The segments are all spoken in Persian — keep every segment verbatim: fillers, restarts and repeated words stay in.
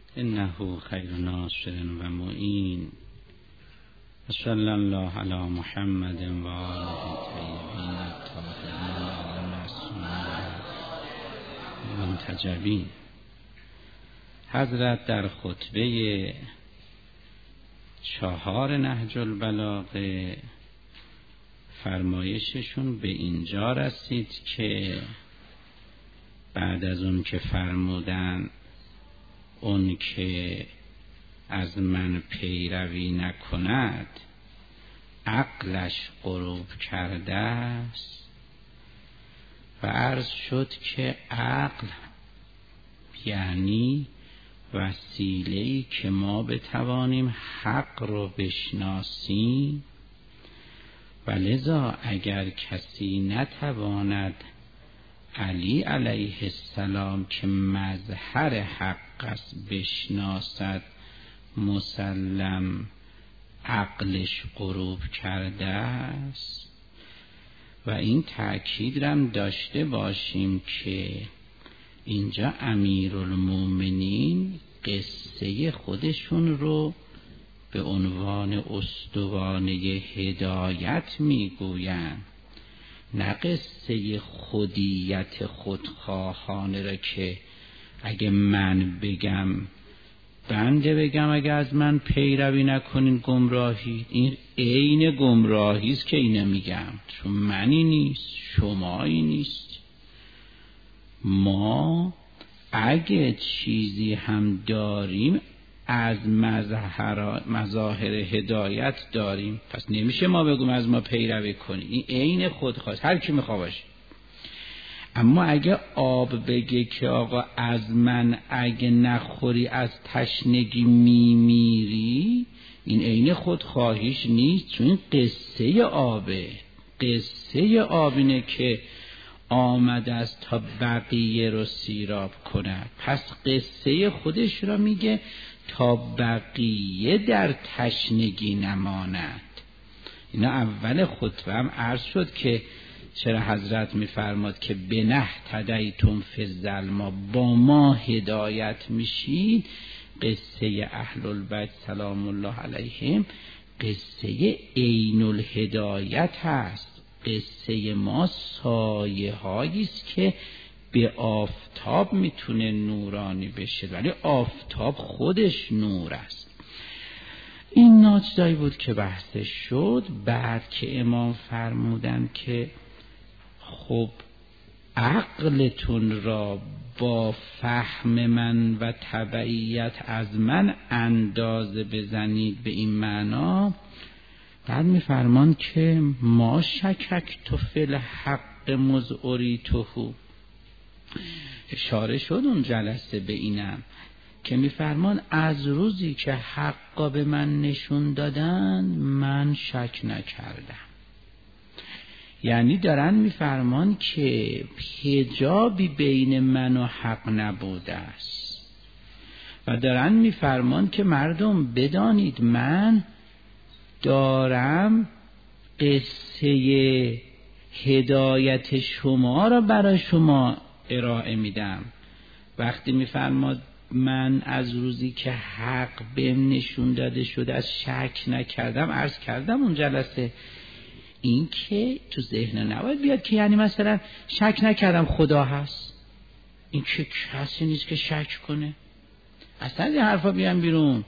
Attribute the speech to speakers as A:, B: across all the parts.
A: انه خیر ناصر و معین. و صلی الله علی محمد و آله الطیبین الطاهرین المعصومین المنتجبین. حضرت در خطبه چهار نهج البلاغه فرمایششون به اینجا رسید که بعد از اون که فرمودن اون که از من پیروی نکند عقلش غروب کرده است، و عرض شد که عقل یعنی وسیله‌ای که ما بتوانیم حق رو بشناسیم، و لذا اگر کسی نتواند علی علیه السلام که مظهر حق است بشناسد، مسلم عقلش غروب کرده است. و این تأکید رم داشته باشیم که اینجا امیرالمومنین قصه خودشون رو به عنوان استوانه هدایت میگویند، نه قصه خودیت خودخواهانه را که اگه من بگم بنده بگم اگه از من پیروی نکنین گمراهی. این عین گمراهی است که اینو میگم، چون منی نیست شمایی نیست. ما اگه چیزی هم داریم از مظاهر هدایت داریم، پس نمیشه ما بگیم از ما پیروی کنی. این عین خودخواست، هر کی میخواد باشه. اما اگه آب بگه که آقا از من اگه نخوری از تشنگی میمیری، این عین خودخواهیش نیست، چون قصه آبه. قصه آب اینه که آمده است تا بقیه رو سیراب کند، پس قصه خودش را میگه تا بقیه در تشنگی نماند. اینا اول خطبه هم عرض شد که چرا حضرت میفرماد که بنه تدیتم فی الظلما، با ما هدایت میشید. قصه اهل البیت سلام الله علیهم قصه عین الهدایت هست. قصه ما سایه هایی است که به آفتاب میتونه نورانی بشه، ولی آفتاب خودش نور است. این ناچیزایی بود که بحثش شد. بعد که امام فرمودن که خب عقلتون را با فهم من و تبعیت از من اندازه بزنید به این معنا، بعد میفرمان که ما شکک تو فی الحق مذعری توهو. اشاره شد اون جلسه به اینم که میفرمان از روزی که حقا به من نشون دادن من شک نکردم. یعنی دارن میفرمان که حجابی بین من و حق نبوده است، و دارن میفرمان که مردم بدانید من دارم قصه هدایت شما را برای شما ارائه میدم. وقتی میفرماد من از روزی که حق بهم نشون داده شده از شک نکردم، عرض کردم اون جلسه این که تو ذهن نباید بیاد که یعنی مثلا شک نکردم خدا هست. این که کسی نیست که شک کنه. اصلا این حرفا بیان بیرون.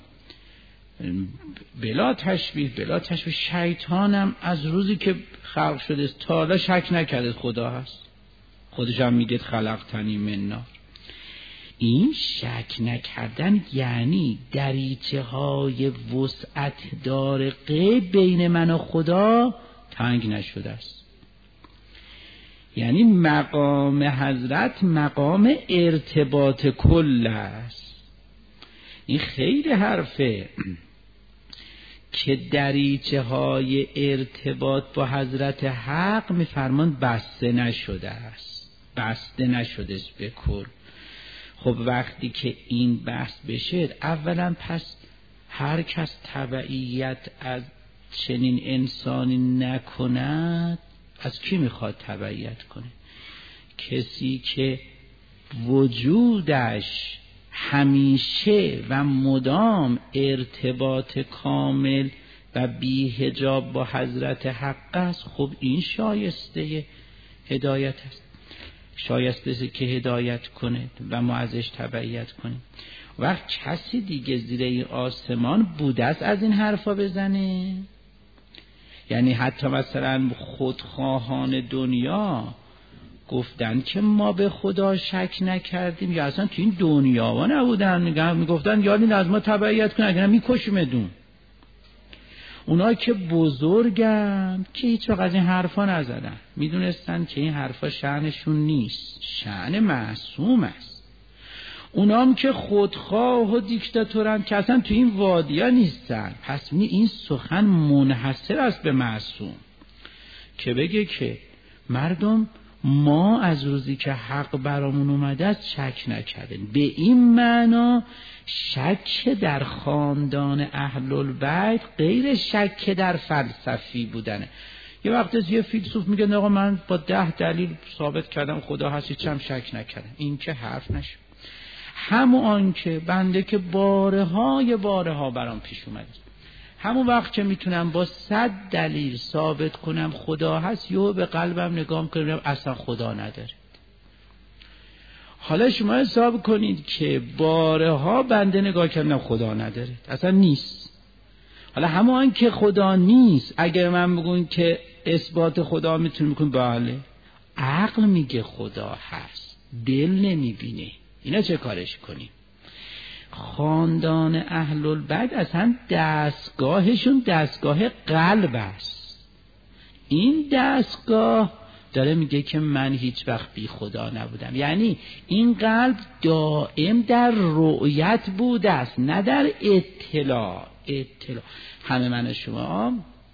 A: بلا تشبیه بلا تشبیه شیطانم از روزی که خلق شده تا حالا شک نکرده خدا هست. خودش هم میگه خلقتنی من نار. این شک نکردن یعنی دریچه های وسعت دار غیب بین من و خدا تنگ نشده است. یعنی مقام حضرت مقام ارتباط کل است. این خیلی حرفه که دریچه های ارتباط با حضرت حق میفرمان بسته نشده است، بسته نشده است به کل. خب وقتی که این بحث بشه، اولا پس هر کس تبعیت از چنین انسانی نکند، از کی میخواد تبعیت کنه؟ کسی که وجودش همیشه و مدام ارتباط کامل و بی حجاب با حضرت حق است، خب این شایسته هدایت است، شایسته است که هدایت کنه و ما ازش تبعیت کنیم. وقت کسی دیگه زیر این آسمان بوده است از این حرفا بزنه؟ یعنی حتی مثلا خودخواهان دنیا گفتن که ما به خدا شک نکردیم، یا اصلا تو این دنیا ها نبودن میگن میگفتن یادین از ما تبعیت کن اگر میکشیمدون. اونا که بزرگن که هیچ وقت از این حرفا نزدن، میدونستن که این حرفا شأنشون نیست، شأن معصوم است. اونام که خودخواه و دیکتاتورن که اصلا تو این وادیا نیستن. پس این سخن منحصر است به معصوم که بگه که مردم ما از روزی که حق برامون اومده است شک نکردیم. به این معنا شک در خاندان اهل البیت غیر شک در فلسفی بودنه. یه وقت یه فیلسوف میگه آقا من با ده دلیل ثابت کردم خدا هست، هیچ هم شک نکردم. این که حرف نشه. همون آن که بنده که باره های باره ها برام پیش اومده، همون وقت که میتونم با صد دلیل ثابت کنم خدا هست، یهو به قلبم نگاه کنم اصلا خدا نداره. حالا شما حساب کنید که باره ها بنده نگاه کردم خدا نداره، اصلا نیست. حالا همون که خدا نیست، اگر من بگم که اثبات خدا میتونم بکنم، بله عقل میگه خدا هست، دل نمیبینه، اینا چه کارش کنیم؟ خاندان اهل البیت اصلا دستگاهشون دستگاه قلب است. این دستگاه داره میگه که من هیچ وقت بی خدا نبودم، یعنی این قلب دائم در رؤیت بوده است، نه در اطلاع. اطلاع همه من شما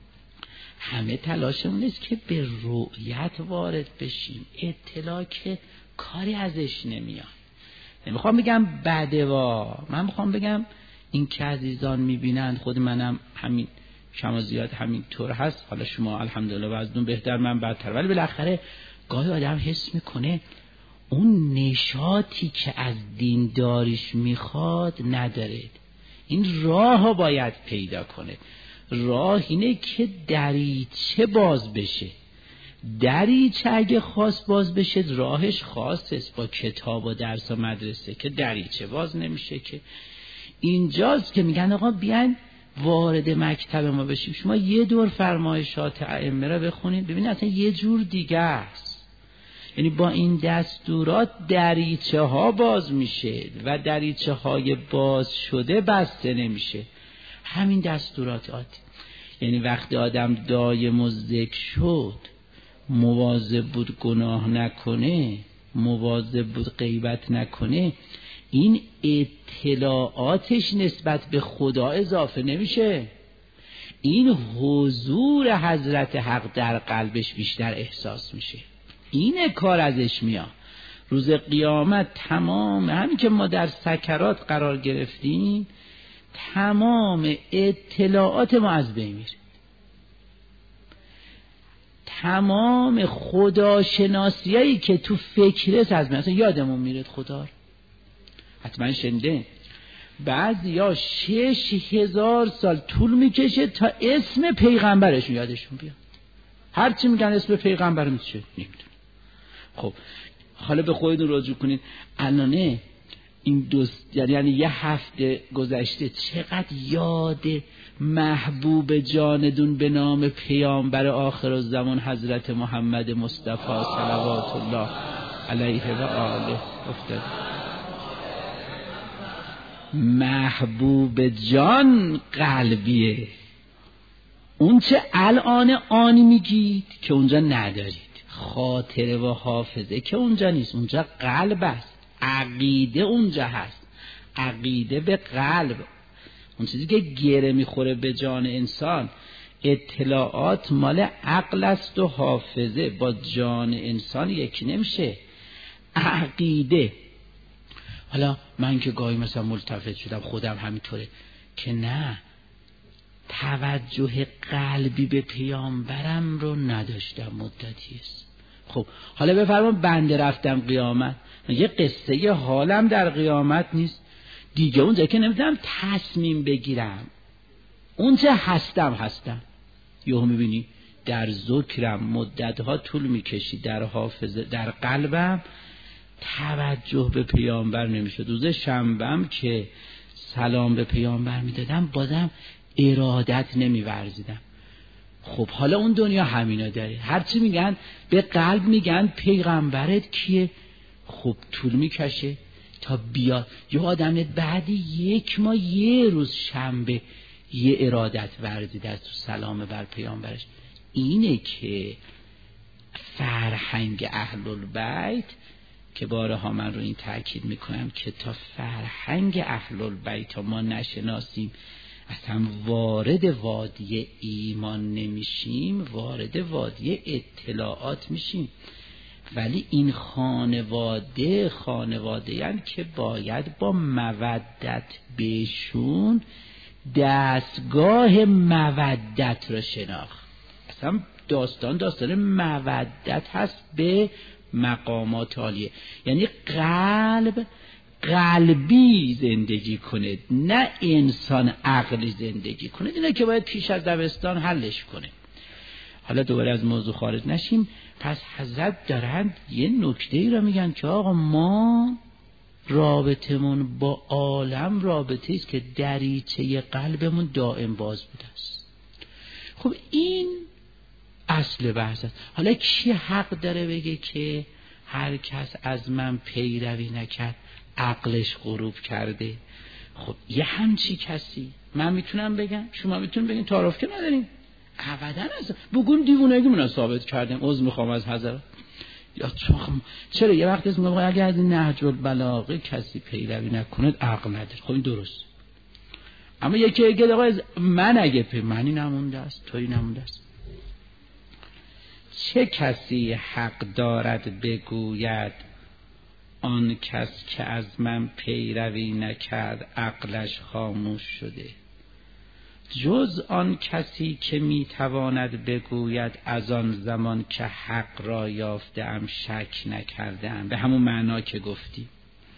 A: همه تلاشمون نیست که به رؤیت وارد بشیم، اطلاع که کاری ازش نمیاد. نمیخوام بگم بده وا، من میخوام بگم این که عزیزان میبینند، خود منم همین کم و زیاد همین طور هست. حالا شما الحمدلله وزنون بهتر، من بدتر، ولی بالاخره گاهی آدم حس میکنه اون نشاطی که از دینداریش میخواد نداره. این راه باید پیدا کنه. راه اینه که دریچه باز بشه. دریچه اگه خاص باز بشه راهش خاص است، با کتاب و درس و مدرسه که دریچه باز نمیشه. که اینجاست که میگن آقا بیاین وارد مکتب ما بشیم. شما یه دور فرمایشات ائمه را بخونید ببینید اصلا یه جور دیگه است. یعنی با این دستورات دریچه ها باز میشه و دریچه های باز شده بسته نمیشه. همین دستورات آتی. یعنی وقتی آدم دایم و ذکر شد، مواظب بود گناه نکنه، مواظب بود غیبت نکنه، این اطلاعاتش نسبت به خدا اضافه نمیشه. این حضور حضرت حق در قلبش بیشتر احساس میشه. این کار ازش میاد. روز قیامت تمام همین که ما در سکرات قرار گرفتیم، تمام اطلاعات ما از بین میره. تمام خداشناسیایی که تو فکرت از من، اصلا یادمون میرد خدا رو. حتما شنیده بعضی ها شش هزار سال طول میکشه تا اسم پیغمبرشون یادشون بیاد. هرچی میگن اسم پیغمبر میشه نمیدونم. خب حالا به خودتون رجوع کنید. الانه این دوست یعنی یه هفته گذشته چقدر یاد محبوب جاندون به نام پیامبر آخر الزمان حضرت محمد مصطفی صلوات الله علیه و آله افتاد. محبوب جان قلبیه. اون چه الان آنی میگید که اونجا ندارید، خاطره و حافظه که اونجا نیست، اونجا قلب است. عقیده اونجا هست، عقیده به قلب، اون چیزی که گره میخوره به جان انسان. اطلاعات مال عقل است و حافظه با جان انسان یکی نمیشه. عقیده. حالا من که گاهی مثلا ملتفت شدم، خودم همینطوره که نه، توجه قلبی به پیامبرم رو نداشتم مدتی است. خب حالا بفرما بنده رفتم قیامت، یه قصه حالم در قیامت نیست دیگه اونجا که نمیتونم تصمیم بگیرم، اونجا هستم هستم یهو میبینی در ذکرم مدتها طول میکشید، در حافظه در قلبم توجه به پیامبر نمیشد. روز شنبهم که سلام به پیامبر میدادم بازم ارادت نمیورزیدم. خب حالا اون دنیا همینا داره، هرچی میگن به قلب میگن پیغمبرت کیه، خب طول میکشه تا بیاد. یه آدم بعد یک ماه یه روز شنبه یه ارادت ورزیده است تو سلام بر پیامبرش. اینه که فرهنگ اهل البیت که بارها من رو این تأکید میکنم که تا فرهنگ اهل البیت ما نشناسیم اصلا وارد وادی ایمان نمیشیم، وارد وادی اطلاعات میشیم. ولی این خانواده خانواده یعنی که باید با مودت بهشون دستگاه مودت رو شناخت. اصلا داستان داستان مودت هست به مقامات عالیه، یعنی قلب قلبی زندگی کنه، نه انسان عقلی زندگی کنه. اینه که باید پیش از دبستان حلش کنه. حالا دوباره از موضوع خارج نشیم. پس حضرت دارند یه نکته ای را میگن که آقا ما رابطمون با عالم رابطه است که دریچه قلبمون دائم باز بوده است. خب این اصل بحث است. حالا کی حق داره بگه که هر کس از من پیروی نکرد عقلش غروب کرده؟ خب یه همچی کسی من میتونم بگم، شما میتونم بگین، تعارف که نداریم ابدا. از بگون دیوونگیمون رو ثابت کردیم، عذر میخوام از حضرت. یا چرا یه وقتی اسم میگم اگه از نهج البلاغه کسی پیروی نکنه عقل نداره. خب این درست. اما یکی اگه آقا من اگه پی منی نمونده است، تویی نمونده است. چه کسی حق دارد بگوید آن کس که از من پیروی نکرد عقلش خاموش شده، جز آن کسی که میتواند بگوید از آن زمان که حق را یافته‌ام شک نکردم. به همون معنا که گفتی.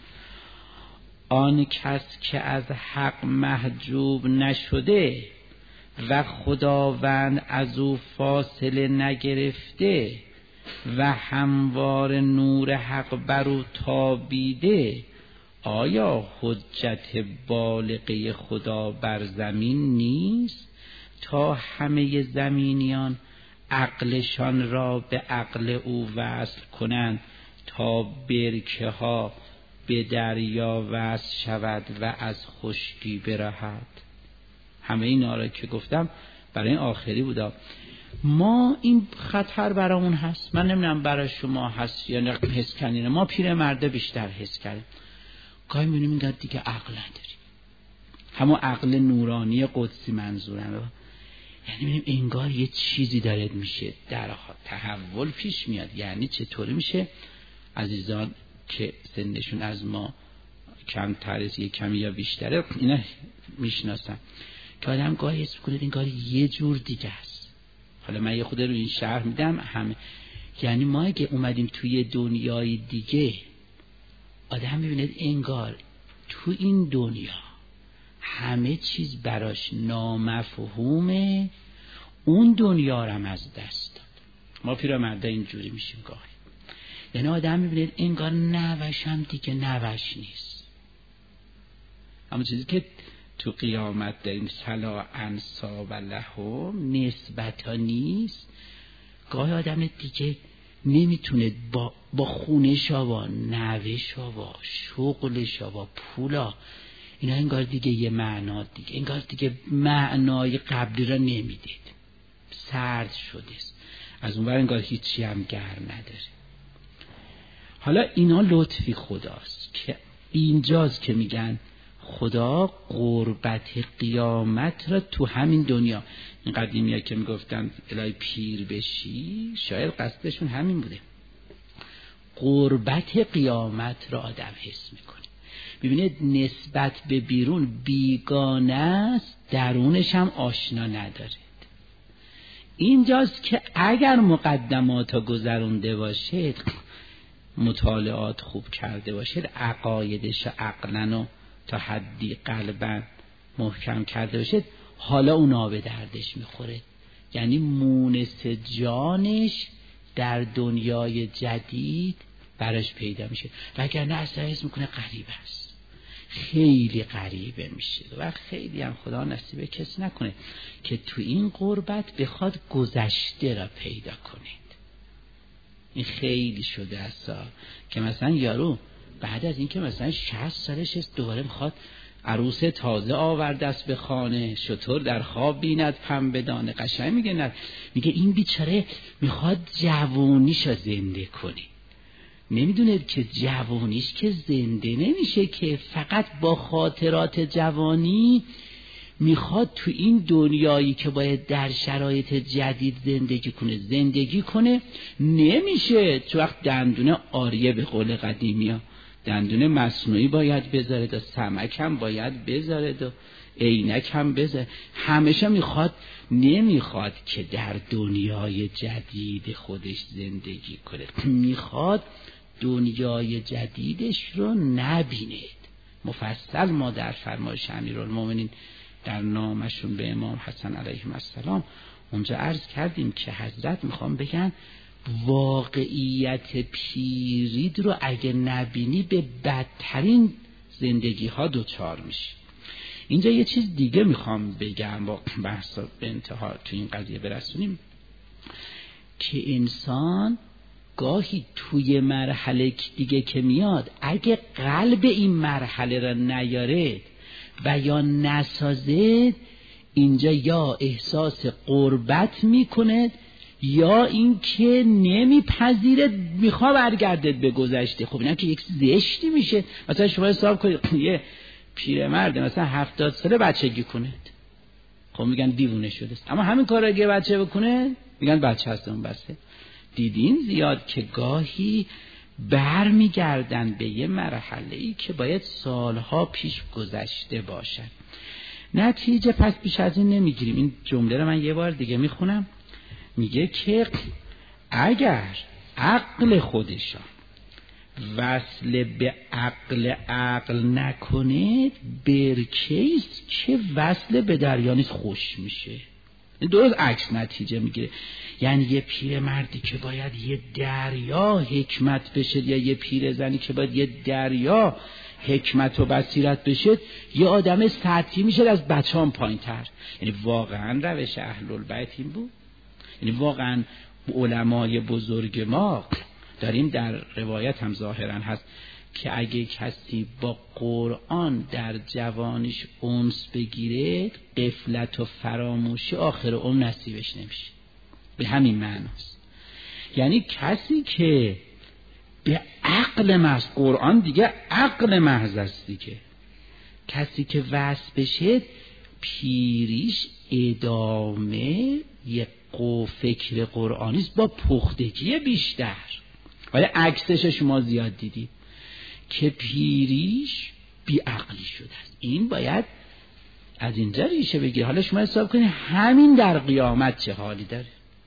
A: آن کس که از حق محجوب نشده و خداوند از او فاصله نگرفته و هموار نور حق بر او تابیده، آیا حجت بالغه خدا بر زمین نیست تا همه زمینیان عقلشان را به عقل او وصل کنند تا برکه ها به دریا وصل شود و از خشکی برهد؟ همه اینا را که گفتم برای این آخری بودا. ما این خطر برامون هست، من نمیدونم برای شما هست یا نه، حس کنین. ما پیرمرده بیشتر حس کردیم. گاهی میبینیم این دیگه عقل نداریم، همون عقل نورانی قدسی منظورم. یعنی میبینیم انگار یه چیزی داره میشه، در تحول پیش میاد. یعنی چطوری میشه؟ عزیزان که سنشون از ما کمتر است، یه کمی یا بیشتره، اینا میشناسن که آدم گاهی حس میکنه انگار یه جور دیگه است. حالا من یه خود رو این شرح میدم همه. یعنی ما اگه اومدیم توی دنیای دیگه، آدم میبیند انگار تو این دنیا همه چیز براش نامفهومه، اون دنیا رو هم از دست داد. ما پیرمرده اینجوری میشیم گاهی. یعنی آدم میبیند انگار نوشم دیگه نوش نیست. همون چیزی که تو قیامت داریم سلا انصاب لهم، نسبتا نیست. گاهی آدم دیگه نمیتونه با با خونشا با نوشا با شغلشا با پولا اینا انگار دیگه یه معنا دیگه، انگار دیگه معنای قبلی را نمیدید، سرد شده است. از اون ور انگار هیچی هم گرم نداره. حالا اینا لطفی خداست که اینجاست که میگن خدا قربت قیامت را تو همین دنیا. این قدیمی ها که میگفتن الهی پیر بشی، شاید قصدشون همین بوده. قربت قیامت را آدم حس میکنه. ببینید نسبت به بیرون بیگانه است، درونش هم آشنا نداره. اینجاست که اگر مقدمات ها گذرونده باشید، مطالعات خوب کرده باشید، عقایدش عقلن و تا حدی قلبا محکم کرده بشه، حالا اون آب دردش میخوره. یعنی مونس جانش در دنیای جدید براش پیدا میشه، وگرنه اصلا حس میکنه غریبه است، خیلی غریبه میشه. و خیلی هم خدا نصیب کس نکنه که تو این غربت بخواد گذشته را پیدا کنید. این خیلی شده است که مثلا یارو بعد از این که مثلا شصت سالش است دوباره میخواد عروس تازه آورده است به خانه، شطور در خواب بیند پم بدانه. قشنگ میگه نه، میگه این بیچاره میخواد جوونیشو زنده کنه. نمیدونه که جوانیش که زنده نمیشه، که فقط با خاطرات جوانی میخواد تو این دنیایی که باید در شرایط جدید زندگی کنه زندگی کنه. نمیشه. چون وقت دندونه آریه به قول قدیمی ها دندونه مصنوعی باید بذاره و سمک هم باید بذاره و عینک هم بذاره. همیشه میخواد، نمیخواد که در دنیای جدید خودش زندگی کنه، میخواد دنیای جدیدش رو نبینید. مفصل ما در فرمایش امیرالمومنین در نامشون به امام حسن علیه السلام اونجا عرض کردیم که حضرت میخوام بگن واقعیت پیرید رو اگه نبینی به بدترین زندگی ها دوچار میشی. اینجا یه چیز دیگه میخوام بگم با بحث به انتها تو این قضیه برسونیم، که انسان گاهی توی مرحله دیگه که میاد اگه قلب این مرحله را نیاره و یا نسازه، اینجا یا احساس غربت میکنه یا این که نمیپذیره، میخواد برگردد به گذشته. خب اینا که یک زشتی میشه. مثلا شما حساب کنید یه پیرمرد مثلا هفتاد ساله بچگی کنه، خب میگن دیوونه شده است. اما همین کار اگه بچه بکنه میگن بچه هست اون بسه. دیدین زیاد که گاهی بر میگردن به یه مرحله‌ای که باید سالها پیش گذشته باشن. نتیجه پس بیش از این نمیگیریم. این جمله رو من یه بار دیگه میخونم. میگه که اگر عقل خودشان وصل به عقل عقل نکنه، برکیست که وصل به دریا نیست خوش میشه. درست عکس نتیجه میگیره. یعنی یه پیر مردی که باید یه دریا حکمت بشه، یا یه پیر زنی که باید یه دریا حکمت و بصیرت بشه، یه آدم سطحی میشه از بچه‌ام پایین‌تر. یعنی واقعا روش اهل البیت این بود. یعنی واقعا علمای بزرگ ما داریم، در روایت هم ظاهرا هست که اگه کسی با قرآن در جوانیش انس بگیره، غفلت و فراموشی آخر عمر نصیبش نمیشه. به همین معناست. یعنی کسی که به عقل محض، قرآن دیگه عقل محض است دیگه، کسی که وصل بشه پیریش ادامه یک قو فکر قرآنی است با پختگی بیشتر. ولی عکسش شما زیاد دیدید که پیریش بی عقلی شده است. این باید از اینجا ریشه بگیر. حالا شما حساب کنید همین در قیامت چه حالی داره.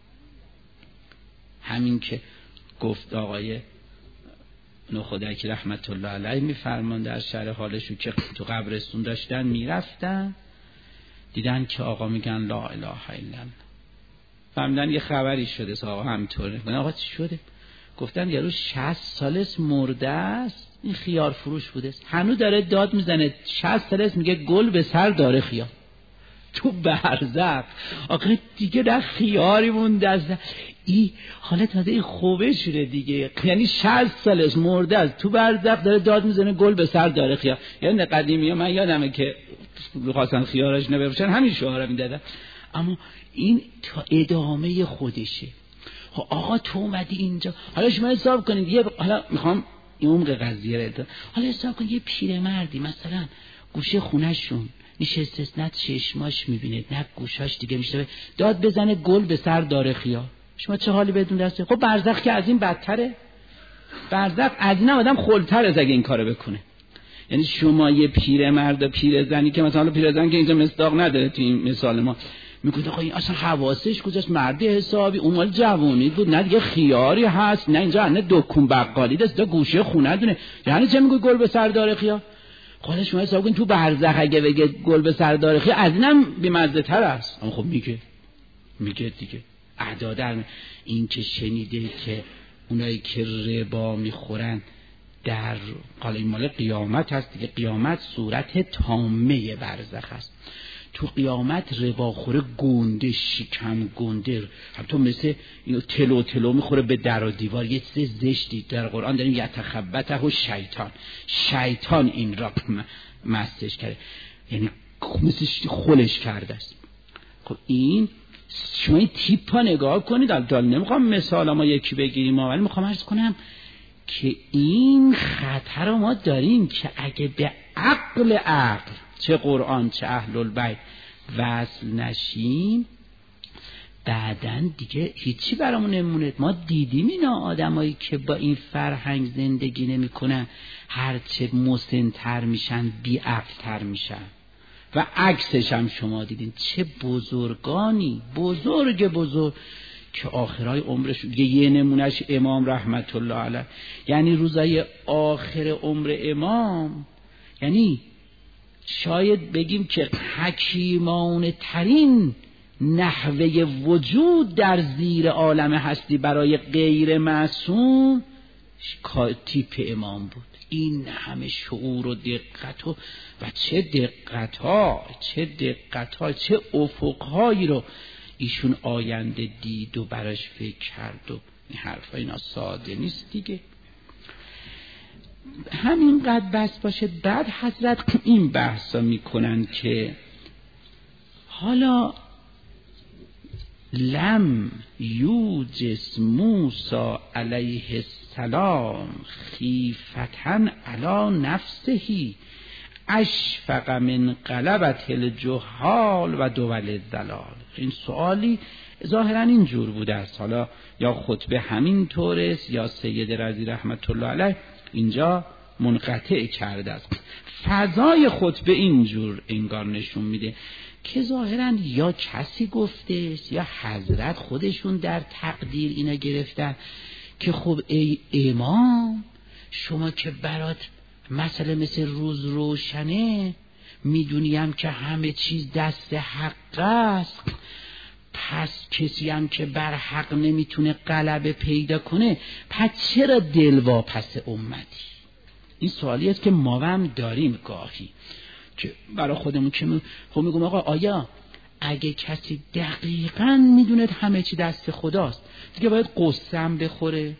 A: همین که گفت آقای نخودکی رحمت الله علیه میفرمان در شرح حالشو که تو قبرستون داشتن میرفتن، دیدن که آقا میگن لا اله الا الله. فهمیدن یه خبری شده. آقا همینطوره. گفتن آقا چی شده؟ گفتن یارو شصت سالش مرده است، این خیار فروش بوده است، هنوز داره داد میزنه. شصت سالش میگه گل به سر داره خیار تو برزخ. آخه دیگه در خیاری مونده است. این حالا تازه این خوبه شده دیگه. یعنی شصت سالش مرده است، تو برزخ داره داد میزنه گل به سر داره خیار. یعنی قدیمی ها من یادمه که خواستن خیارش نبفروشن همین شعارا میدادن. اما این تا ادامه خودشه. آقا تو اومدی اینجا، حالا شما حساب کنید یه، حالا میخوام این عمق قضیه رو، حالا حساب کنید یه پیرمردی مثلا گوشه خونه‌شون نشسته، نه چشماش میبینه نه گوشاش دیگه میشه، داد بزنه گل به سر داره خیار. شما چه حالی بدون دسته؟ خب برزخ که از این بدتره. برزخ از این آدم خلتر از اگه این کارو بکنه. یعنی شما یه پیرمرد و پیرزنی که مثلا پیرزن که اینجا مصداق نداره تو این مثال ما، میگه آقا این اصلا حواسش کجاست؟ مردی حسابی، اون مال جوونی بود، نه دیگه خیاری هست، نه اینجا نه دکون بقالی دست، دا گوشه خونه دونه. یعنی چه میگه گل به سر داره خیار؟ حالا شما حساب کن تو برزخ اگه بگه گل به سر داره خیلی از اینم بی‌مزه تر است. اما خب میگه میگه دیگه اعداد در این که شنیده که اونایی که ربا میخورن در حالا این مال قیامت هست دیگه، قیامت صورت تامه برزخ است. تو قیامت رباخوره گنده، شکم گنده، حتی مثل تلو تلو میخوره به در و دیوار. یه چیز زشتی در قرآن داریم، یتخبطه و شیطان، شیطان این را مستش کرده، یعنی مثل خلش کرده است. خب این شما این تیپ ها نگاه کنید. البته نمیخوام مثال ما یکی بگیریم، ولی میخوام عرض کنم که این خطر رو ما داریم که اگه به عقل عقل چه قرآن چه اهل البیت وصل نشیم، بعدن دیگه هیچی برامون نمونه. ما دیدیم اینا آدمایی که با این فرهنگ زندگی نمی کنن هرچه مسن‌تر میشن بی عقل‌تر میشن، و عکسش هم شما دیدین چه بزرگانی، بزرگ بزرگ که آخرای عمرش یه, یه نمونهش امام رحمت الله علیه، یعنی روزای آخر عمر امام، یعنی شاید بگیم که حکیمانه ترین نحوه وجود در زیر عالم هستی برای غیر معصوم تیپ امام بود. این همه شعور و دقت و و چه دقت ها چه دقت ها چه افق هایی رو ایشون آینده دید و براش فکر کرد و این حرفا اینا ساده نیست دیگه. همینقدر بس باشه. بعد حضرت این بحثا میکنن که حالا لم یوجس موسی علیه السلام خیفتن علی نفسه اشفق من غلبت الجهال و دول الضلال. این سوالی ظاهرا اینجور بوده است، حالا یا خطبه همین طوره یا سید رضی رحمت الله علیه اینجا منقطع کرده است. فضای خطبه اینجور انگار نشون میده که ظاهرا یا کسی گفته یا حضرت خودشون در تقدیر اینا گرفتن که خب ای امام، شما که برات مسئله مثل روز روشنه، میدونیم که همه چیز دست حق است، پس کسی هم که بر حق نمیتونه غلبه پیدا کنه، پس چرا دل واپس امتی؟ این سوالی است که ما هم داریم گاهی که برای خودمون که خب میگم آقا آیا اگه کسی دقیقاً میدونه همه چی دست خداست دیگه باید قصه هم بخوره؟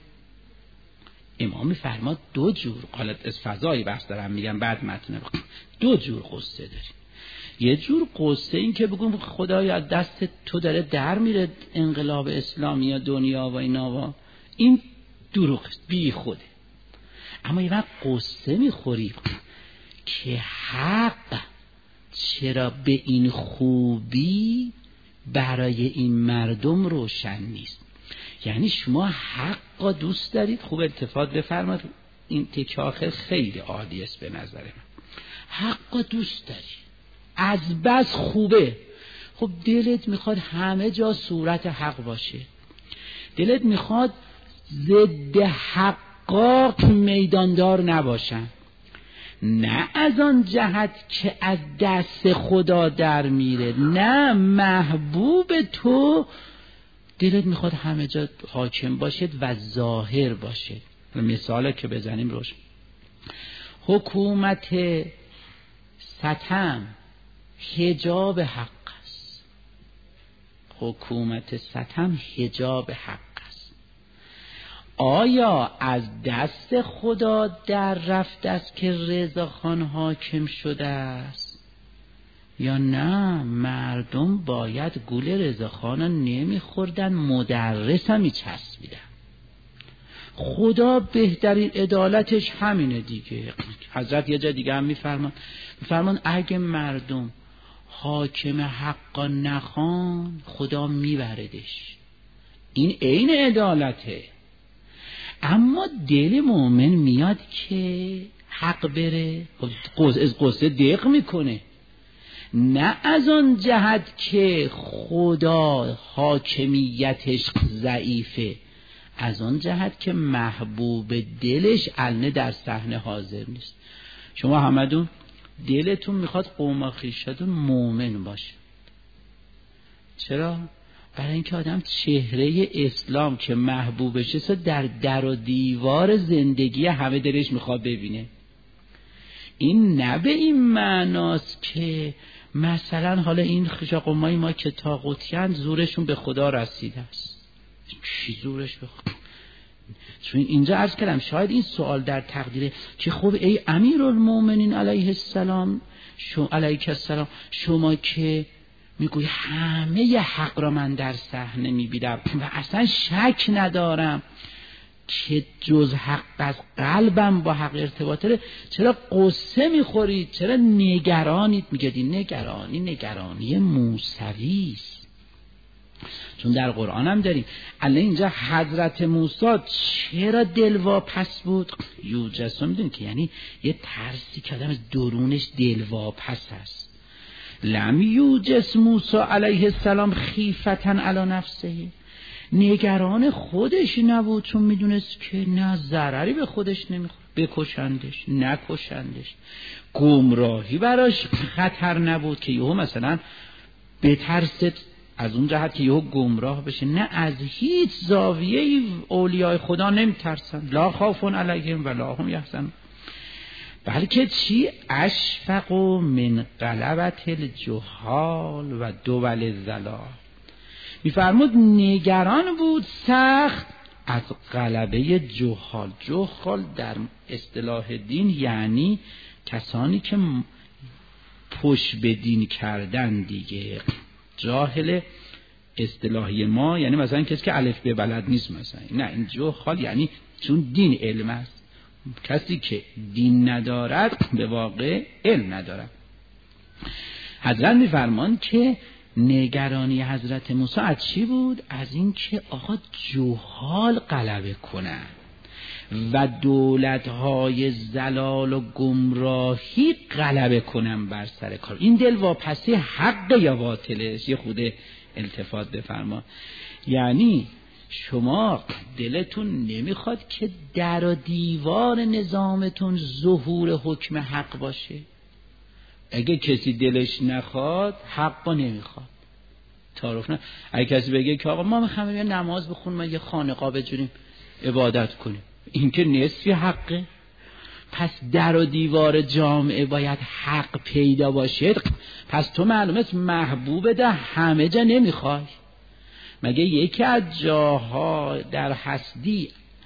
A: امام میفرماد دو جور، حالت از فضایی بحث دارم میگم بعد متن بخونم، دو جور قصه داریم. یه جور قصه این که بگم خدایا دست تو داره در میره انقلاب اسلامی یا دنیا و اینا، و این دروغ است، بی خوده. اما یه وقت قصه میخوری که حق چرا به این خوبی برای این مردم روشن نیست. یعنی شما حق دوست دارید، خوب التفات بفرمایید، این تکه آخر خیلی عالی است به نظر من. حق دوست داری از بس خوبه، خب دلت میخواد همه جا صورت حق باشه، دلت میخواد ضد حقا میداندار نباشن، نه از آن جهت که از دست خدا در میره، نه محبوب تو دلت میخواد همه جا حاکم باشد و ظاهر باشد. مثاله که بزنیم روش، حکومت ستم حجاب حق است، حکومت ستم حجاب حق است. آیا از دست خدا در رفته است که رضاخان حاکم شده است، یا نه مردم باید گول رضاخان نمیخوردن، مدرس هم میچسبیدن؟ خدا بهترین عدالتش همینه دیگه. حضرت یه جا دیگه هم میفرمان میفرمان اگه مردم حاکم حقا نخوان خدا میبردش، این عین عدالته. اما دل مومن میاد که حق بره، از قصه دق میکنه، نه از آن جهت که خدا حاکمیتش ضعیفه، از آن جهت که محبوب دلش النه در صحنه حاضر نیست. شما همدون دلتون میخواد قوم خویشتون مؤمن باشه. چرا؟ برای اینکه آدم چهره اسلام که محبوبشه سو در در و دیوار زندگی همه دلش میخواد ببینه. این نه به این معناست که مثلا حالا این قومای ما که طاغوتیان زورشون به خدا رسیده است. کی زورش به خدا؟ چون اینجا عرض کردم شاید این سوال در تقدیره که خب ای امیرالمومنین علیه السلام، شما علیک السلام، شما که میگوی همه ی حق را من در صحنه میبینم و اصلا شک ندارم که جز حق از قلبم با حق ارتباطه، چرا قصه میخورید؟ چرا نگرانید؟ میگید این نگرانی نگرانی موسوی است. چون در قرآن هم داریم الان اینجا حضرت موسی چرا دلواپس بود؟ یوجس میدونید که یعنی یه ترسی که آدم از درونش دلواپس است. لم یوجس موسی علیه السلام خیفتن علی نفسه، نگران خودش نبود چون میدونست که نه ضرری به خودش نمیخوره، بکشندش نکشندش. گمراهی براش خطر نبود که یهو مثلا بترسد از اون جهت که یهو گمراه بشه. نه، از هیچ زاویه اولیای خدا نمیترسن، لا خوفون علیهم و لا هم یحزنون. بلکه چی؟ اشفق من غلبت الجهال و دول الضلال. میفرمود نگران بود سخت از غلبه جهال. جهال در اصطلاح دین یعنی کسانی که پشت به دین کردن دیگه. جاهل اصطلاحی ما یعنی مثلا کسی که الف به بلد نیست مثلا. نه، این جهال یعنی چون دین علم است. کسی که دین ندارد به واقع علم ندارد. حضرت میفرمان که نگرانی حضرت موسی از چی بود؟ از این که آقا جهال غلبه کنن و دولت‌های زلال و گمراهی غلبه کنن بر سر کار. این دل واپسی حق یا باطله؟ یه خود التفات بفرما. یعنی شما دلتون نمیخواد که در و دیوار نظامتون ظهور حکم حق باشه؟ اگه کسی دلش نخواد حقا نمیخواد. تعارف نه. اگه کسی بگه که آقا ما میخوایم یه نماز بخونیم، ما یه خانقاه بجوریم عبادت کنیم، این که نصفی حقه. پس در و دیوار جامعه باید حق پیدا باشه. پس تو معلومه محبوب ده همه جا نمیخوای. مگه یکی از جاها در هستی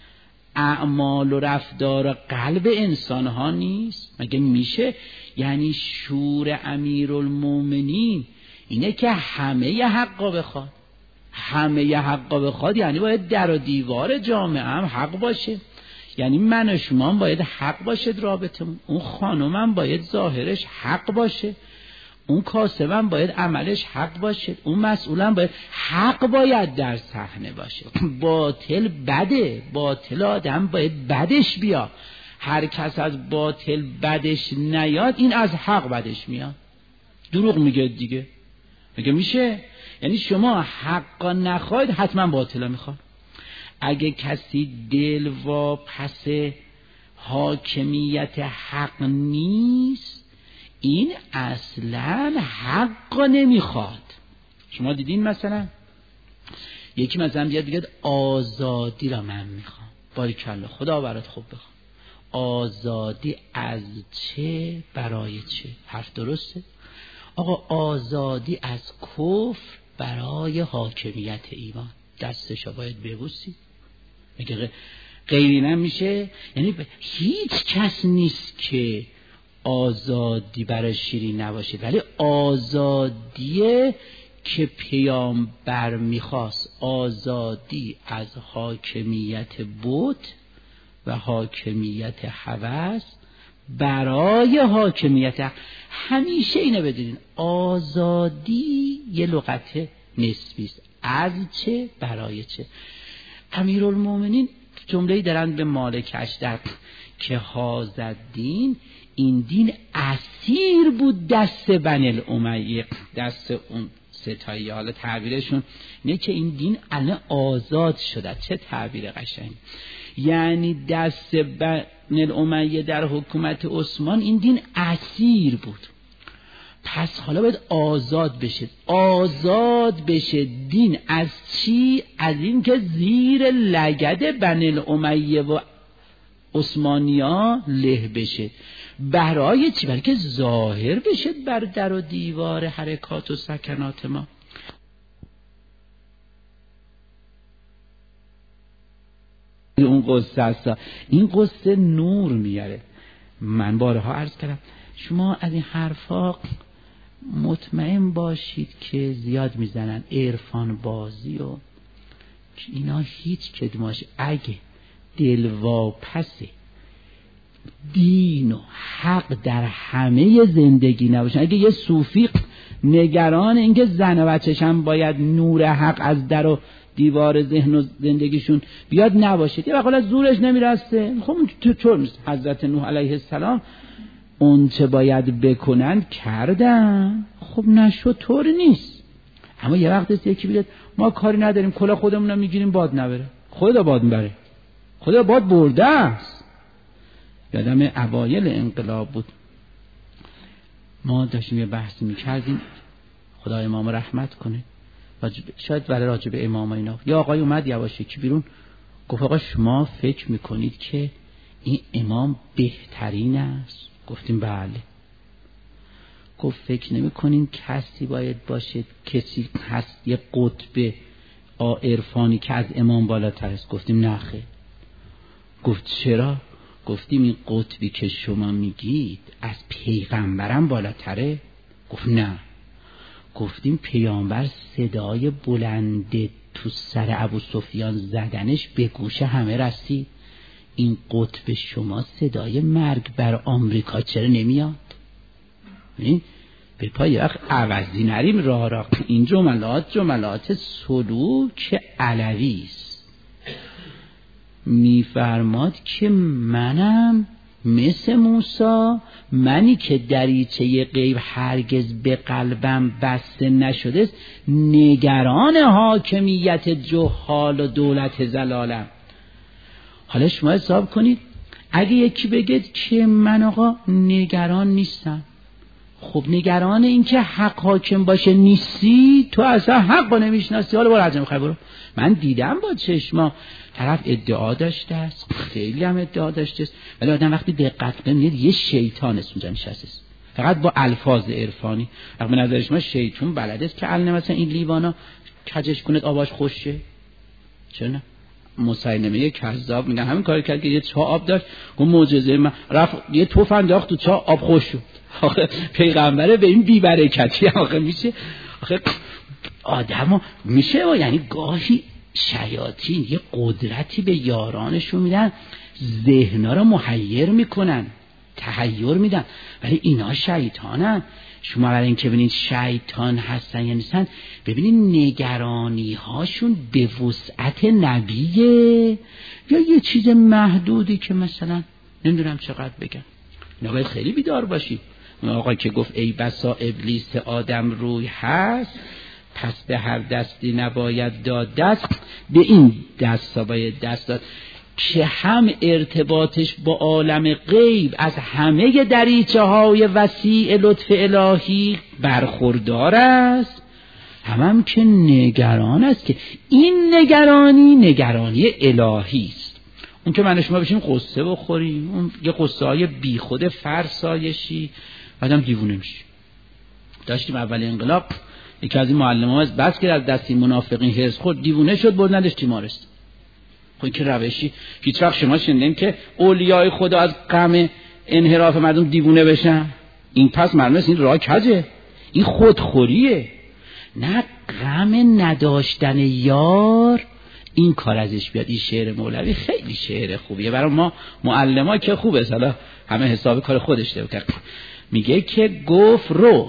A: اعمال و رفتار قلب انسان ها نیست؟ مگه میشه؟ یعنی شور امیرالمومنین اینه که همه ی حقا بخواد. همه ی حقا بخواد یعنی باید در و دیوار جامعه هم حق باشه. یعنی من و شما باید حق باشه رابطمون. اون خانم هم باید ظاهرش حق باشه، اون کاسبم باید عملش حق باشه، اون مسئولم باید حق باید در صحنه باشه. باطل بده، باطل آدم باید بدش بیا. هر کس از باطل بدش نیاد این از حق بدش میاد. دروغ میگه دیگه. میگه میشه؟ یعنی شما حق نخواید حتما باطل میخواد. اگه کسی دل واپس حاکمیت حق نیست این اصلا حق نمیخواد. شما دیدین مثلا یکی مثلا بیاد بگه آزادی را من میخوام، باریکلا خدا برات خوب بخوام. آزادی از چه برای چه؟ حرف درسته؟ آقا آزادی از کفر برای حاکمیت ایمان. دستشو باید ببوسی. میگه غیری نمیشه. یعنی هیچ کس نیست که آزادی برای شیرین نباشه، ولی آزادی که پیامبر میخواست، آزادی از حاکمیت بت و حاکمیت هوس برای حاکمیت. همیشه اینو بدونین آزادی یه لغت نسبی است. از چه برای چه. امیرالمومنین جمله‌ای دارن به مالکش در که هذا دین، این دین اسیر بود دست بنی الامیه، دست اون ستایی. حالا تعبیرشون نه که این دین الان آزاد شده. چه تعبیر قشنگ. یعنی دست الامیه در حکومت عثمان این دین اسیر بود. پس حالا باید آزاد بشه. آزاد بشه دین از چی؟ از این که زیر لگد بنی الامیه و عثمانیا له بشه. برای چی؟ برای که ظاهر بشه بر در و دیوار حرکات و سکنات ما. اون قصه است. این قصه نور میاره. من بارها عرض کردم شما از این حرفا مطمئن باشید که زیاد میزنن عرفان بازی و اینا هیچ کدوماش اگه دلواپسه دین و حق در همه زندگی نباشن. اگه یه صوفی نگران اینکه زن و بچه‌ش هم باید نور حق از در و دیوار ذهن و زندگیشون بیاد نباشه، یه وقت زورش نمیرسه، خب چطور نیست؟ حضرت نوح علیه السلام اون چه باید بکنن کردن، خب نشد، طور نیست. اما یه وقت است یکی بیاد ما کاری نداریم کلا خودمون رو میگیریم باد نبره. خدا باد میبره، خدا باد برده است. یادم اوایل انقلاب بود ما داشتیم یه بحثی میکردیم، خدا امام رحمت کنه، شاید برای راجع به امام اینا، یا آقای اومد یواشکی بیرون گفت آقا شما فکر میکنید که این امام بهترین است؟ گفتیم بله. گفت فکر نمیکنین کسی باید باشه کسی هست یه قطب عرفانی که از امام بالاتر است؟ گفتیم نه خیر. گفت چرا؟ گفتیم این قطبی که شما میگید از پیغمبرم بالاتره؟ گفت نه. گفتیم پیامبر صدای بلند تو سر ابو سفیان زدنش به گوش همه رسید، این قطب شما صدای مرگ بر آمریکا چرا نمیاد؟ ببین به پای وقت عوضی نریم راه را. این جملات جملات سلوک علوی است. میفرماد که منم مثل موسی، منی که دریچه غیب هرگز به قلبم بسته نشده است، نگران حاکمیت جهال و دولت زلالم. حالا شما حساب کنید اگه یکی بگید که من آقا نگران نیستم، خب نگران این که حق حاکم باشه نیستی، تو اصلا حق با نمیشناسی. حالا برو عجم خیلی برو. من دیدم با چشما طرف ادعا داشته است، خیلی هم ادعا داشته است، ولی آدم وقتی دقت کنه میگه یه شیطان است اونجا نشسته است، فقط با الفاظ عرفانی. وقتی به نظر شما شیطان بلده است که الان مثلا این لیوانا کجش کنه آباش خوشه، چرا نه؟ مسیلمه کذاب میگن همین کاری کرد که یه چا آب داشت، گفت معجزه من رفت یه توف انداخت تو چا آب خوش شد. آخه پیغمبره به این بی برکتی آخه میشه؟ آخه آدمو میشه و یعنی گاهی شیاطین یه قدرتی به یارانشون میدن، ذهنا رو محیر میکنن، تحیر میدن، ولی اینا شیطانن. شما برای این که ببینید شیطان هستن یا نیستن، ببینید نگرانی هاشون به وسعت نبیه یا یه چیز محدودی که مثلا نمیدونم چقدر بگم. اینا باید خیلی بیدار باشید. اون آقا که گفت ای بسا ابلیس آدم روی هست، پس به هر دستی نباید داد دست، به این دست باید دست داد که هم ارتباطش با عالم غیب از همه دریچه های وسیع لطف الهی برخوردار است، هم هم که نگران است که این نگرانی نگرانی الهی است. اون که من شما بشیم قصه بخوریم، اون یه قصه های بی خود فرسایشی، بعدم دیوونه میشه. داشتیم اول انقلاب یکی از این معلم‌ها از بس که از دستی منافقین هرس خورد دیوونه شد، بردنش تیمارستان. خب که روشی هیچ وقت شما شنیدین که اولیای خدا از غم انحراف مردم دیوونه بشن؟ این پس معلومه این راه کجه، این خودخوریه، نه غم نداشتن یار این کار ازش بیاد. این شعر مولوی خیلی شعر خوبیه برای ما معلم‌ها که خوبه، سالا همه حساب کار خودش ده کرد. میگه که گفت رو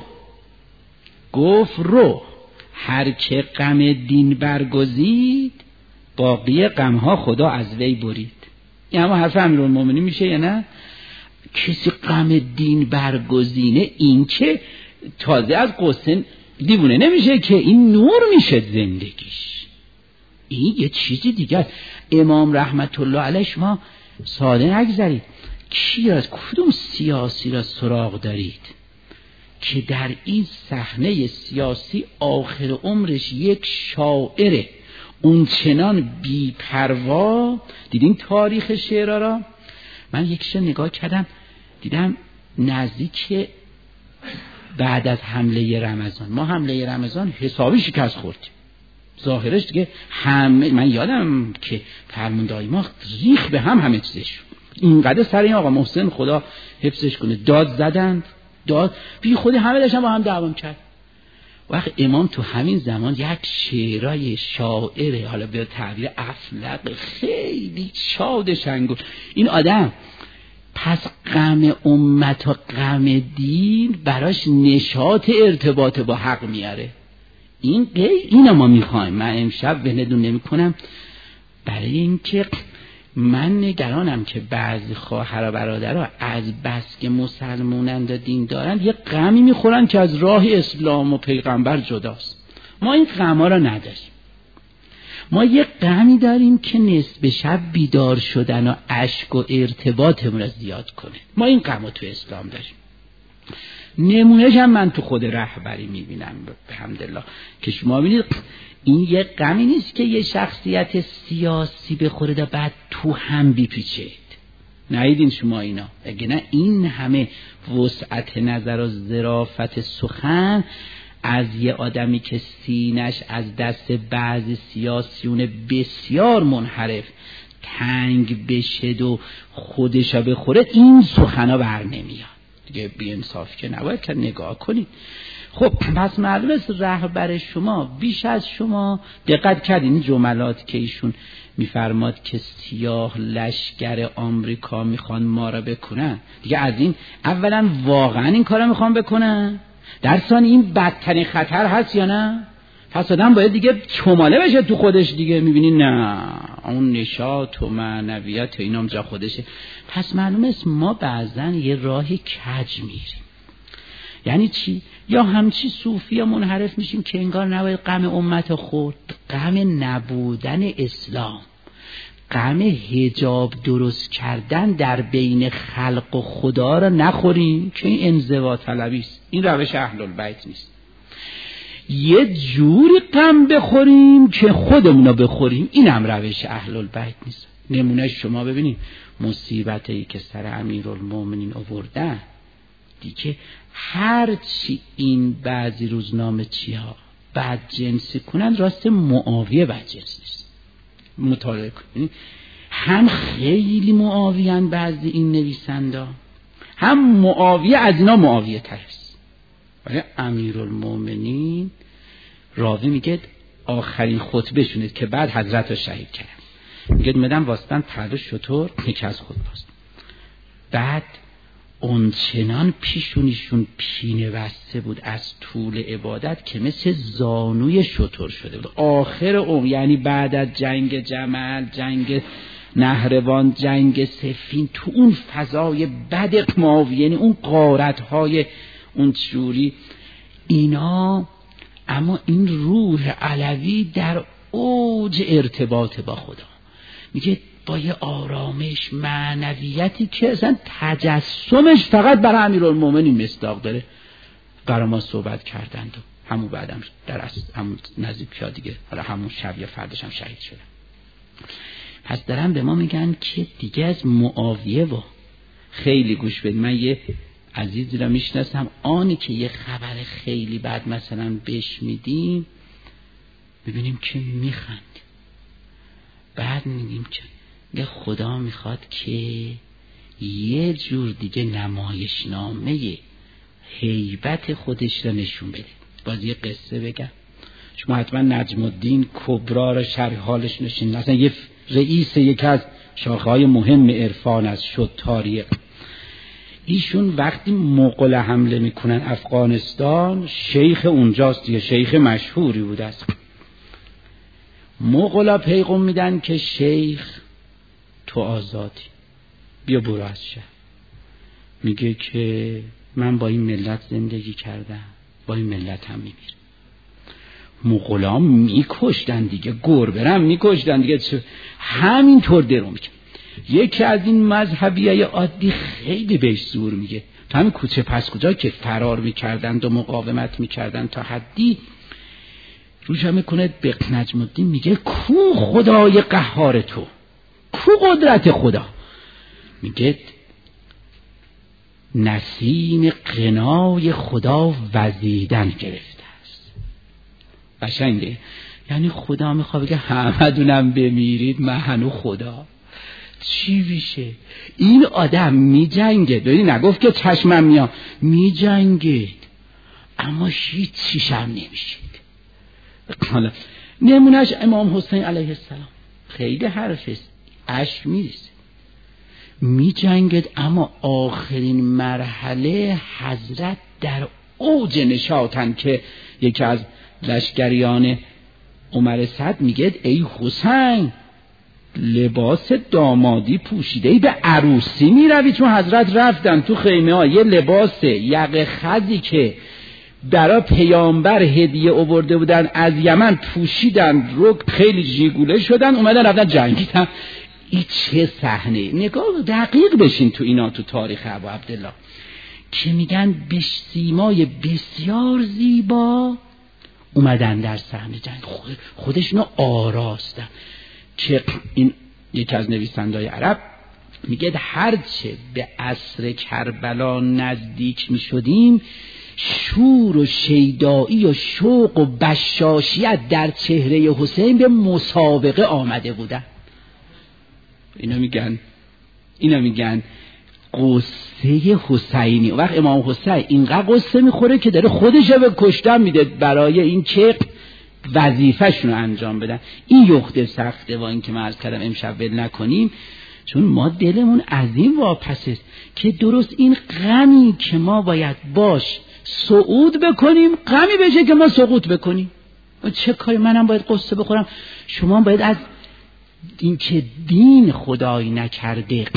A: گفت رو هر که غم دین برگزید، باقی غمها خدا از وی برید. این همه حرف امیرالمومنین میشه یا نه؟ کسی غم دین برگزینه این که تازه از قصه دیوونه نمیشه که این نور میشه زندگیش. این یه چیزی دیگه است. امام رحمت الله علیه شما ساده نگذارید. کی از کدوم سیاسی را سراغ دارید که در این صحنه سیاسی آخر عمرش یک شاعره اون چنان بی پروا؟ دیدین تاریخ شعرها را؟ من یکیش نگاه کردم دیدم نزدیک بعد از حمله رمضان، ما حمله رمضان حسابی شکست خوردیم ظاهرش دیگه، همه من یادم که فرماندهای ما ریخ به هم همه چیزش، اینقدر سر این آقا محسن خدا حفظش کنه داد زدند، داد بی خودی همه داشتن با هم دعوام کرد. وقت امام تو همین زمان یک شعرای شاعره، حالا به تعبیر افلق، خیلی شاد شنگول. این آدم پس غم امت و غم دین براش نشاط ارتباط با حق میاره. این اینو ما میخوایم. من امشب ولدون نمی کنم برای اینکه من نگرانم که بعضی خواهر و برادرها از بس که مسلمانند و دین دارن یه غمی میخورن که از راه اسلام و پیغمبر جداست. ما این غما را نداریم. ما یه غمی داریم که نصف شب بیدار شدن و اشک و ارتباطمون را زیاد کنه. ما این غم تو اسلام داریم. نمونهش هم من تو خود رهبری میبینم الحمدلله که شما ببینید این یه غمی نیست که یه شخصیت سیاسی بخوره و بعد تو هم بیپیچید. نهیدین شما اینا؟ اگه نه این همه وسعت نظر و ظرافت سخن از یه آدمی که سینش از دست بعضی سیاسیون بسیار منحرف تنگ بشه و خودشا بخوره، این سخنا بر نمیاد دیگه. بی انصاف که نباید که نگاه کنید. خب پس معلوم است رهبر شما بیش از شما دقت کردین این جملات که ایشون میفرماد که سیاه لشکر آمریکا میخوان ما را بکنن دیگه، از این اولا واقعا این کارا میخوان بکنن؟ در ثانی این بدترین خطر هست یا نه؟ پس آدم باید دیگه چماله بشه تو خودش دیگه. میبینی نه اون نشاط و معنویت و اینام جا خودشه. پس معلومه است ما بعضن یه راهی کج میریم. یعنی چی؟ یا همچی صوفی یا منحرف میشیم که انگار نباید غم امت خورد، غم نبودن اسلام، غم حجاب درست کردن در بین خلق و خدا را نخوریم که این انزوا طلبی است. این روش اهل البیت نیست. یه جوری غم بخوریم که خودمون رو بخوریم، این هم روش اهل البیت نیست. نمونه شما ببینید مصیبتی که سر امیرالمومنین آوردن دیگه، هر چی این بعضی روزنامه چی ها بد جنسی کنن، راست معاویه بد جنس نیست. مطالعه کنید هم خیلی معاویان بعضی این نویسنده، هم معاویه از اینا معاویه تر است. ولی امیرالمومنین راوی میگه آخرین خطبه شونید که بعد حضرت رو شهید کردن، میگه مدن واسطن پرده شطور یکی از خطبه است. بعد اون چنان پیشونیشون پینه بسته بود از طول عبادت که مثل زانوی شتر شده بود. آخر اون یعنی بعد از جنگ جمل، جنگ نهروان، جنگ صفین، تو اون فضای بد معاویه، یعنی اون غارت‌های اون جوری اینا، اما این روح علوی در اوج ارتباط با خدا، میگه با یه آرامش معنویتی که اصلا تجسمش فقط برای امیرالمومنین مصداق داره. برای ما صحبت کردند و همون بعدم در اصل همون نزدیک ها دیگه، حالا همون شب یا فردش هم شهید شده. پس دارن به ما میگن که دیگه از معاویه و خیلی گوش بدید. من یه عزیزی را میشناسم، آنی که یه خبر خیلی بد مثلا بهش میدیم ببینیم که میخند، بعد میگیم که خدا میخواد که یه جور دیگه نمایشنامه هیبت خودش را نشون بده. باز یه قصه بگم، شما حتما نجم الدین کبرا را شرح حالش نشین، اصلا یه رئیس یکی از شاخه‌های مهم عرفان از شد تاریخ. ایشون وقتی مغول حمله میکنن افغانستان، شیخ اونجاست دیگه، شیخ مشهوری بود است. مغولا پیغام میدن که شیخ تو آزادی، بیا برو از شهر. میگه که من با این ملت زندگی کردم، با این ملت هم میمیرم. مغولا میکشتن دیگه، گربه هم میکشتن دیگه، همین طور درو میکن. یکی از این مذهبیای عادی خیلی بهش زور میگه. تو همین کوچه پس کجا که فرار میکردند و مقاومت میکردند تا حدی، روشا میکنه به نجم الدین میگه کو خدای قهار تو، کو قدرت خدا؟ میگه نسیم قنای خدا وزیدن گرفته است. قشنگه، یعنی خدا میخواد بگه همدونم بمیرید من هنو خدا. چی میشه؟ این آدم میجنگه، ببین نگفت که چشمم میاد، میجنگه اما هیچ چیشم نمیشه. حالا نمونهش امام حسین علیه السلام، خیلی حرفه، اشک میریزه، میجنگد اما آخرین مرحله حضرت در اوج نشاطن که یکی از لشکریان عمر سعد میگه ای حسین لباس دامادی پوشیده ای به عروسی میروی؟ چون حضرت رفتن تو خیمه ها یه لباس یقه خزی که برای پیامبر هدیه آورده بودن از یمن پوشیدن، رو خیلی جیگوله شدن، اومدن رفتن جنگیدن. این چه صحنه! نگاه دقیق بشین تو اینا، تو تاریخ ابو عبدالله که میگن به سیمای بسیار زیبا اومدن در صحنه جنگ، خودشونو آراستن. که این یکی از نویسنده‌های عرب میگه هرچه به عصر کربلا نزدیک میشدیم شور و شیدایی و شوق و بشاشیت در چهره حسین به مسابقه آمده بودن. اینا میگن اینا میگن قصه حسینی. وقت امام حسین اینقدر قصه میخوره که داره خودش به کشتن میده برای این که وظیفه‌شون رو انجام بدن. این یخته سخته و این که من عرض کردم امشب ول نکنیم، چون ما دلمون از این واپسه که درست این غمی که ما باید باش صعود بکنیم غمی بشه که ما سقوط بکنیم. چه کاری؟ منم باید قصه بخورم، شما باید از این که دین خدای نکرده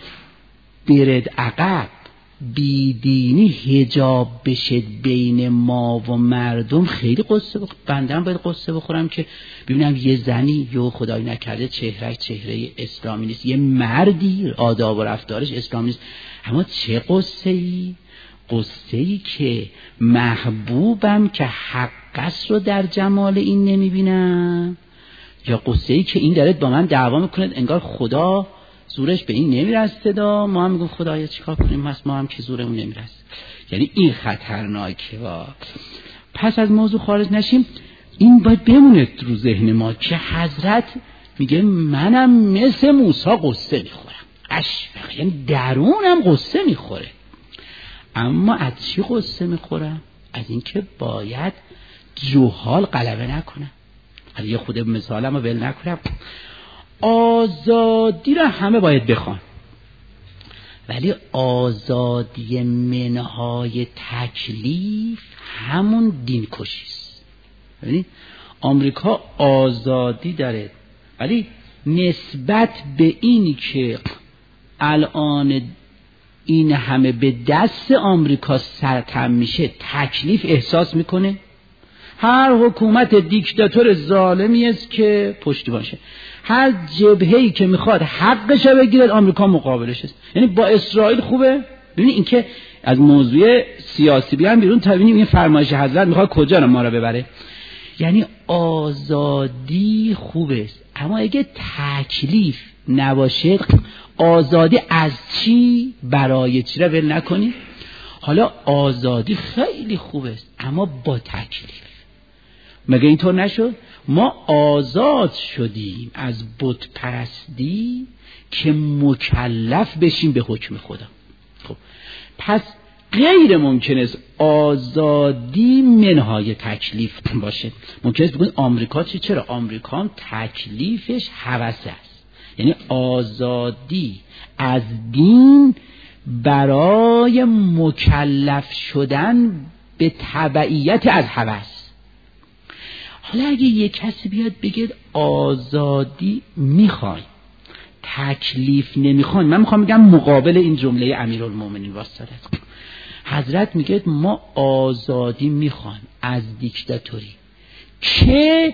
A: برد عقب، بیدینی حجاب بشه بین ما و مردم. خیلی قصه بخورم، بندم باید قصه بخورم که ببینم یه زنی یه خدای نکرده چهره چهره اسلامی نیست، یه مردی آداب و رفتارش اسلامی نیست. اما چه قصه ای؟ قصه ای که محبوبم که حق است رو در جمال این نمیبینم، یا قصه ای که این داره با من دعوا میکنه انگار خدا زورش به این نمیرسته، دا ما هم میگم خدایا چیکار کنیم، پس ما هم که زورمون نمیرسه. یعنی این خطرناکه. وا پس از موضوع خارج نشیم، این باید بمونه رو ذهن ما که حضرت میگه منم مثل موسی قصه میخورم، اشفق، یعنی درونم قصه میخوره. اما از چی قصه میخورم؟ از اینکه باید جهال غلبه نکنم. حالا یه خود مثالم رو ول نکنم، آزادی را همه باید بخوان، ولی آزادی منهای تکلیف همون دین کشیست. یعنی آمریکا آزادی داره، ولی نسبت به اینی که الان این همه به دست آمریکا سرتم میشه تکلیف احساس میکنه؟ هر حکومت دیکتاتور ظالمی است که پشتیبان شه، هر جبهه‌ای که میخواد حقش رو بگیره آمریکا مقابلش است. یعنی با اسرائیل خوبه. ببینید این که از موضوع سیاسی بیان بیرون تا ببینیم این فرمایش حضرت میخواد کجا رو ما رو ببره. یعنی آزادی خوبه، اما اگه تکلیف نباشه، آزادی از چی برای چی رو ول نکنی. حالا آزادی خیلی خوبه اما با تکلیف. مگه اینطور نشد؟ ما آزاد شدیم از بت پرستی که مکلف بشیم به حکم خدا. خب پس غیر ممکن است آزادی منهای تکلیف باشه. ممکن است بگوید آمریکا چی؟ چرا؟ آمریکا هم تکلیفش هوس است. یعنی آزادی از دین برای مکلف شدن به تبعیت از هوس. حالا اگه یک کسی بیاد بگه آزادی میخوای تکلیف نمیخوای، من میخوام بگم مقابل این جمله امیرالمومنین واسطه حضرت میگه ما آزادی میخوایم از دیکتاتوری که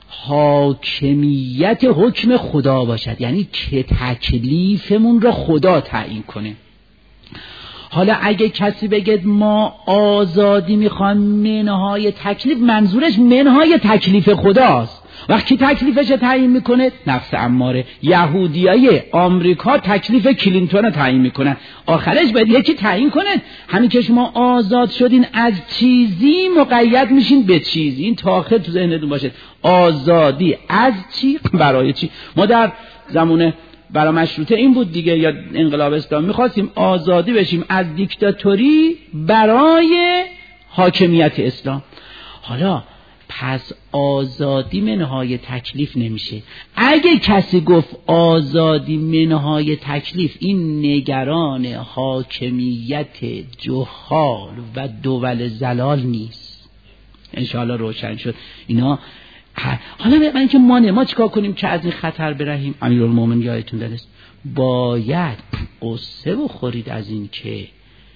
A: حاکمیت حکم خدا باشد، یعنی که تکلیفمون رو خدا تعیین کنه. حالا اگه کسی بگه ما آزادی میخوام منهای تکلیف، منظورش منهای تکلیف خداست. وقتی تکلیفش تعیین میکنه نفس اماره. یهودیای آمریکا تکلیف کلینتون رو تعیین میکنن، آخرش باید یکی تعیین کنه. همین که شما آزاد شدین از چیزی مقید میشین به چیزی. این تاخیر تو ذهنتون باشه. آزادی از چی برای چی؟ ما در زمان برای مشروطه این بود دیگه، یا انقلاب اسلامی میخواستیم آزادی بشیم از دیکتاتوری برای حاکمیت اسلام. حالا پس آزادی منهای تکلیف نمیشه. اگه کسی گفت آزادی منهای تکلیف، این نگران حاکمیت جهال و دول زلال نیست. انشاءالله روشن شد اینا. حالا من که ما نه ما چیکار کنیم که از این خطر برهیم؟ امیرالمومنین یادتون دلست باید قصه بخورید از این که،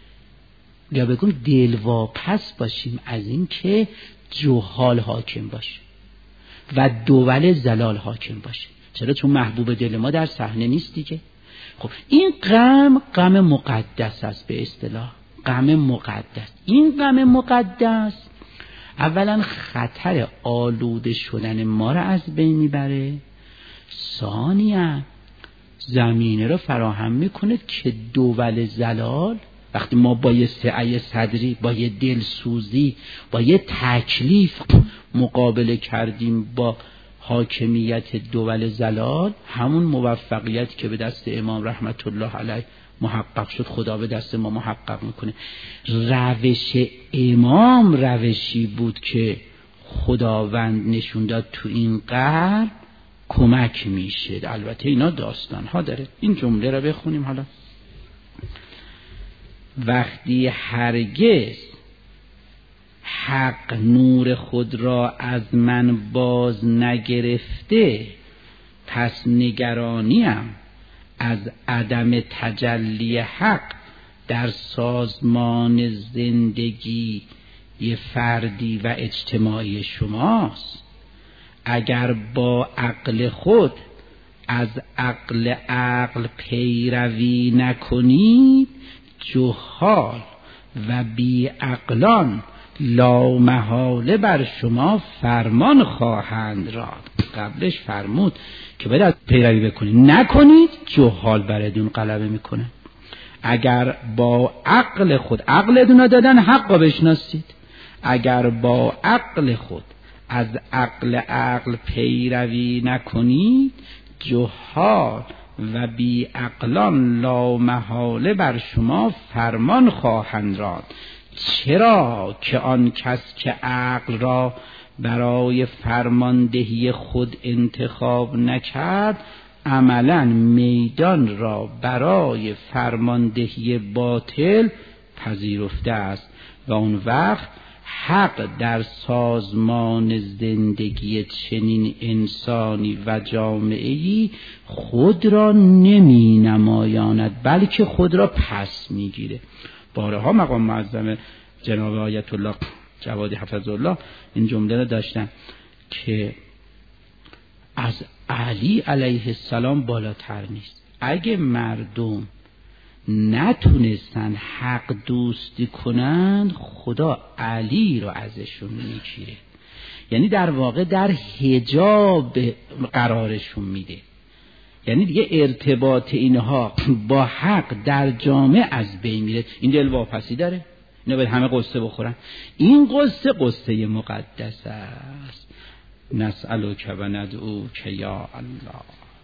A: یا بگم دلواپس باشیم از این که جهال حاکم باشه و دول زلال حاکم باشه. چرا؟ چون محبوب دل ما در صحنه نیست دیگه. خب این غم غم مقدس است، به اصطلاح غم مقدس. این غم مقدس اولا خطر آلوده شدن ما را از بین میبره، ثانیاً زمینه رو فراهم میکنه که دول زلال، وقتی ما با یه سعی صدری، با یه دلسوزی، با یه تکلیف مقابله کردیم با حاکمیت دول زلال، همون موفقیت که به دست امام رحمت الله علیه محقق شد، خدا به دست ما محقق میکنه. روش امام روشی بود که خداوند نشون داد تو این قرن کمک میشه. البته اینا داستان ها داره. این جمله رو بخونیم حالا. وقتی هرگز حق نور خود را از من باز نگرفته، پس نگرانیم از عدم تجلی حق در سازمان زندگی فردی و اجتماعی شماست. اگر با عقل خود از عقل عقل پیروی نکنید، جهال و بی عقلان لا محاله بر شما فرمان خواهند راد. قبلش فرمود که باید پیروی بکنید، نکنید جهال بردون غلبه میکنه. اگر با عقل خود، عقل دونه دادن حق را بشناسید، اگر با عقل خود از عقل عقل پیروی نکنید، جهال و بی عقلان لا محاله بر شما فرمان خواهند راد. چرا که آن کس که عقل را برای فرماندهی خود انتخاب نکرد، عملاً میدان را برای فرماندهی باطل پذیرفته است و اون وقت حق در سازمان زندگی چنین انسانی و جامعه‌ای خود را نمی نمایاند، بلکه خود را پس می گیره. بارها مقام معظم جناب آیت الله جوادی حفظه الله این جمله را داشتن که از علی علیه السلام بالاتر نیست. اگه مردم نتونستن حق دوستی کنن، خدا علی رو ازشون میگیره، یعنی در واقع در حجاب قرارشون میده. یعنی دیگه ارتباط اینها با حق در جامعه از بین میره. این دلواپسی داره، اینا باید همه قصه بخورن. این قصه قصه مقدس است. نسألک و ندعوک یا الله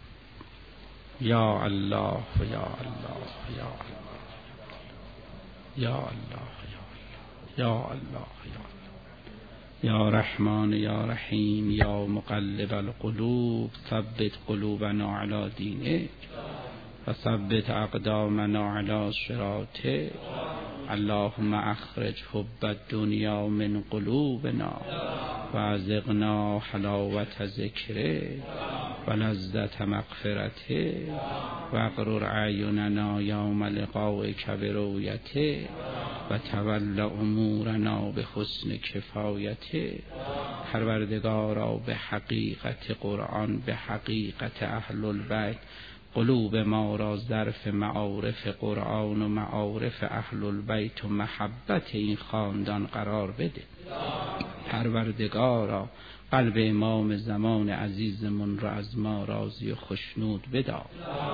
A: یا الله و یا الله یا الله یا الله یا الله یا رحمان یا رحیم یا مقلب القلوب ثبت قلوبنا علی دینک و ثبت اقدامنا علی صراطک. اللهم اخرج حب الدنیا من قلوبنا و ازغنا حلاوت ذکره و لذت مغفرته و اقرر اعیننا یوم لقائک برؤیته و تول امورنا به حسن کفایته. پروردگارا به حقیقت قرآن، به حقیقت اهل البیت، قلوب ما را ظرف معارف قرآن و معارف اهل البیت و محبت این خاندان قرار بده. پروردگارا قلب امام زمان عزیزمون را از ما راضی و خشنود بدار.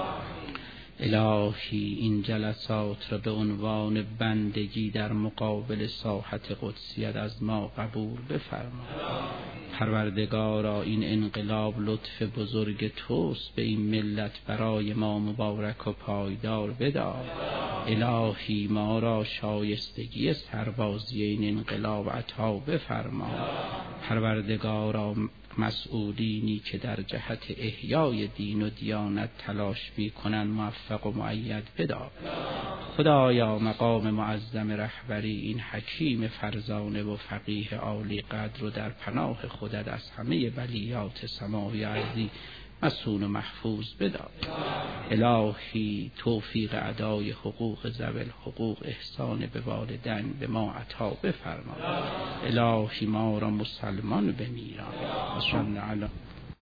A: الهی این جلسات را به عنوان بندگی در مقابل ساحت قدسیت از ما قبول بفرما. پروردگارا این انقلاب لطف بزرگ توست، به این ملت برای ما مبارک و پایدار بدار. الهی ما را شایستگی سربازی این انقلاب عطا بفرما. پروردگارا مسئولینی که در جهت احیای دین و دیانت تلاش می کنند موفق و مؤید بدار. خدایا مقام معظم رهبری این حکیم فرزانه و فقیه عالی قدر رو در پناه خودت از همه بلیات سماوی ارضی مسون و محفوظ بدار. الهی توفیق ادای حقوق ذوی الحقوق، احسان به والدین به ما عطا بفرما. الهی ما را مسلمان بمیران. صلی علی